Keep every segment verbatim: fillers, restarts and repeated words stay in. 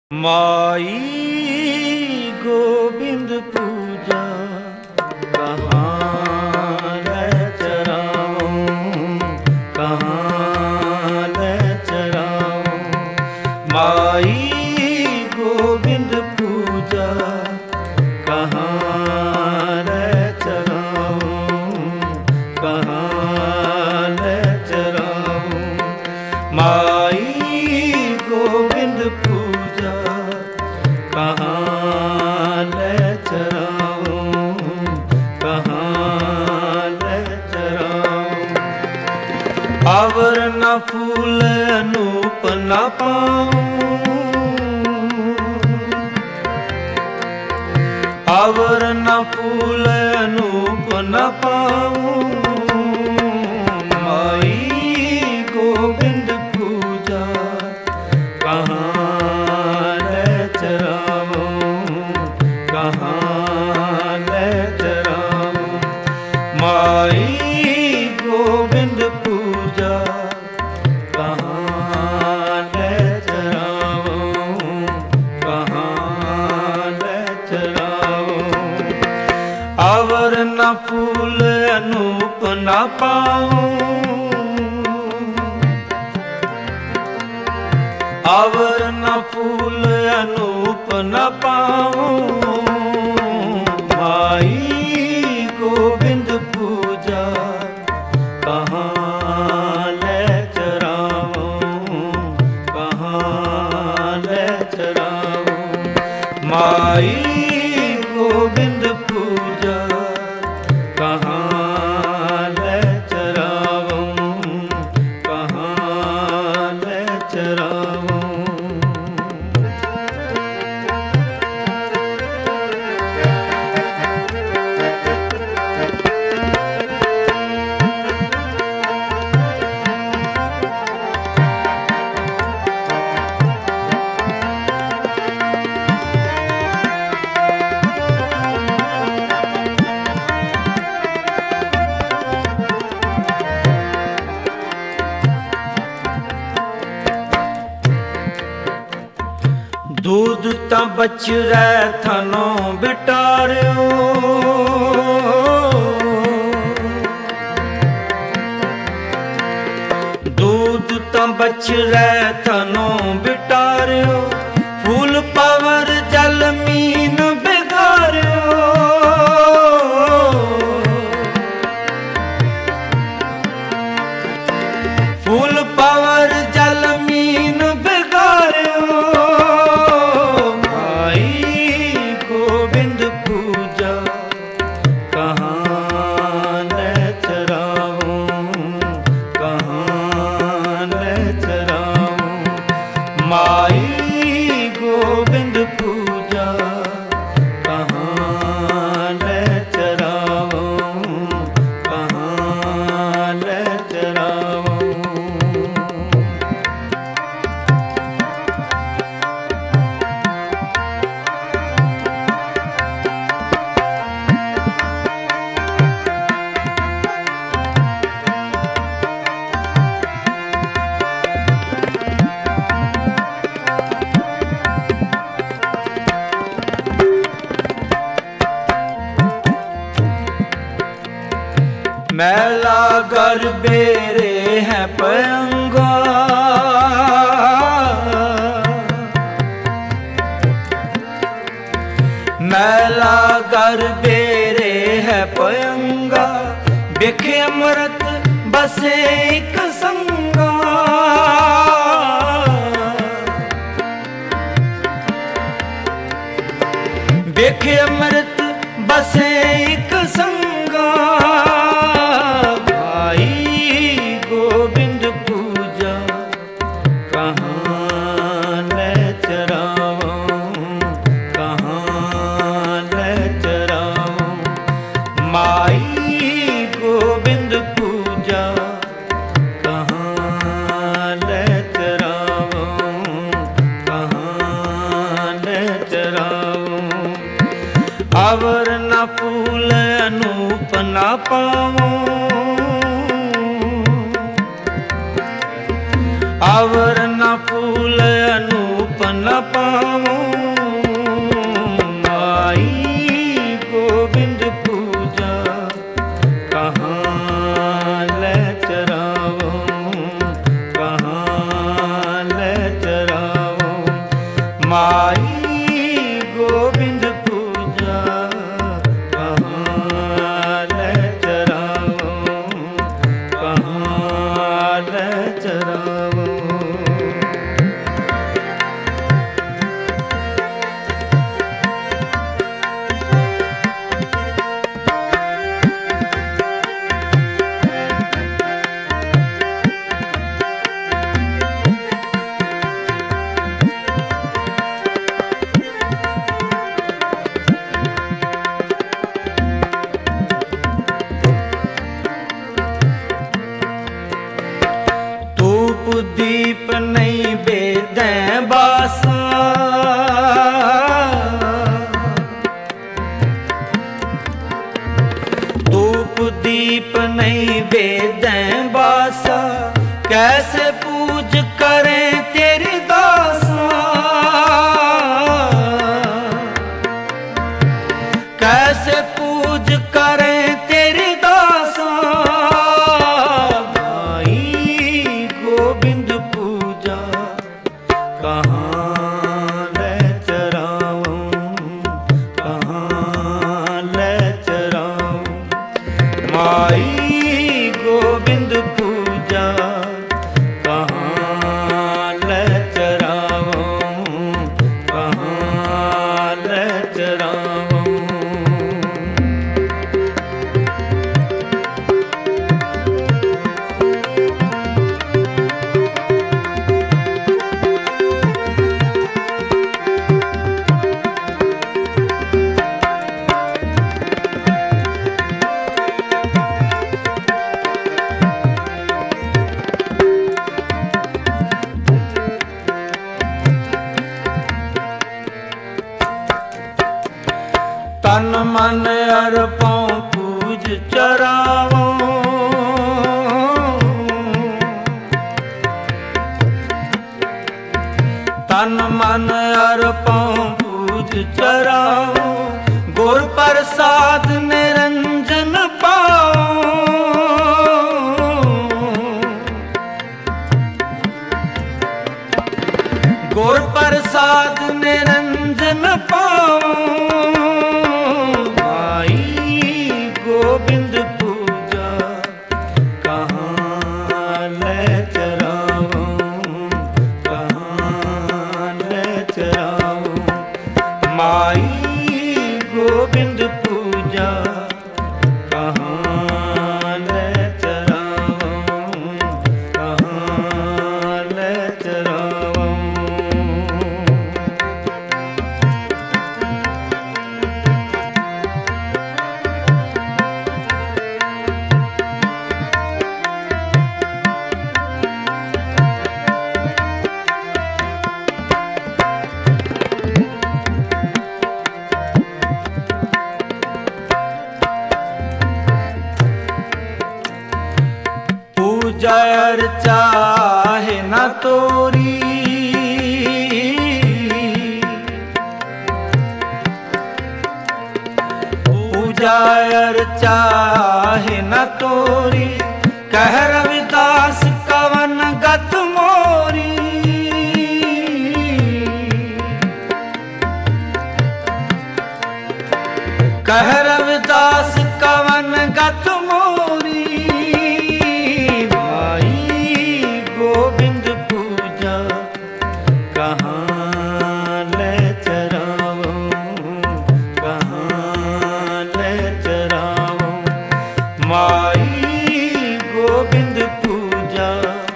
माई गोविंद पूजा कहाँ ले चराऊं, कहाँ ले चराऊं। माई गोविंद पूजा कहाँ ले चराऊं, कहाँ ले चराऊं। माई गोविंद पूजा कहाँ ले चराऊं, कहाँ ले चराऊं। आवर न फूल अनूप न पाऊं, आवर न फूल अनूप न पाऊं। माई गोविंद पूजा कहाँ ले चराऊं, कहाँ ले चराऊं। माई गोविंद पूजा कहाँ ले चराऊं, कहाँ ले चराऊं। आवर न फूल अनूप न पाऊं, आवर न फूल अनूप न पाऊं। माई गोविंद पूजा कहाँ ले चराऊं, कहाँ ले चराऊं। माई गोविंद पूजा कहाँ ले चराऊं, कहाँ ले चराऊं। दूध ता बच रहे थानों बिटारियो, दूध ता बच रहे थानों बिटारियो। फूल पावर जल मीन बिगारियो, फूल पावर जल मीन बिगारियो। गोविंद पूजा कहाँ ले चराऊं, कहाँ ले चराऊं। माई गोविंद पूजा कहाँ ले चराऊं, कहाँ ले चराऊं। मैला घर बेरे है पयंगा, मैला घर बेरे है पयंगा। बिखे अमृत बसे एक संगा, बिखे अमृत बसे एक संगा। गोविंद पूजा कहाँ ले चराऊं, कहाँ ले चराऊं। माई गोविंद पूजा कहाँ ले चराऊं, कहाँ ले चराऊं। आवर न फूल अनूप न पाऊं, आवर न फूल अनूप न न पाऊं। माई गोविंद पूजा कहाँ ले चराऊं, कहाँ ले चराऊं। माई गोविंद पूजा कहाँ ले चराऊं, कहाँ ले चराऊं। दीप नहीं बेदें बासा, धूप दीप नहीं बेदें बासा, कैसे पूज करें तेरी दासा। कैसे पूज करें तेरी दासा। गोविंद पूजा कहाँ ले चराऊं, कहाँ ले चराऊं। माई गोविंद पूजा कहाँ ले चराऊं, कहाँ ले चराऊं। तन मन अर्पों पूज चरावों, तन मन अर्पों पूज चरावों। गुर प्रसाद निरंजन पाऊं। गुर प्रसाद निरंजन पाऊं। गोविंद पूजा कहाँ ले चराऊं, कहाँ ले चराऊं। माई गोविंद पूजा कहाँ ले चराऊं, कहाँ ले चराऊं। पूजा अर्चा है न तोरी, पूजा अर्चा है न तोरी। कह रविदास कवन गत मोरी। कह रविदास कवन गत मोरी। गोविंद पूजा कहाँ ले चराऊं, कहाँ ले चराऊं। माई गोविंद पूजा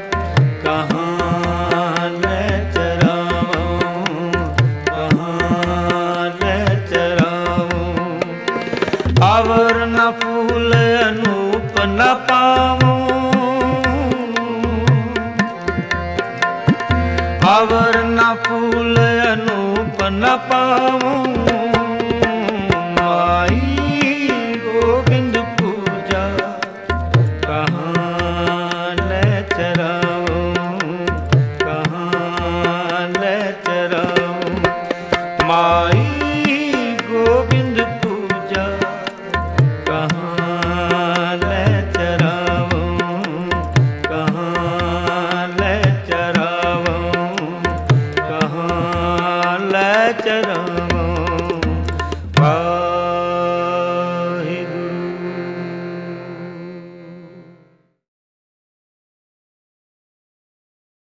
कहाँ ले चराऊं, कहाँ ले चराऊं। अवर न फूल अनूप न पाऊं। अवर न फूल अनूप न पाऊं। माई गोविंद पूजा कहाँ ले चराऊं, कहाँ ले चराऊं। आई गोविंद पूजा कहाँ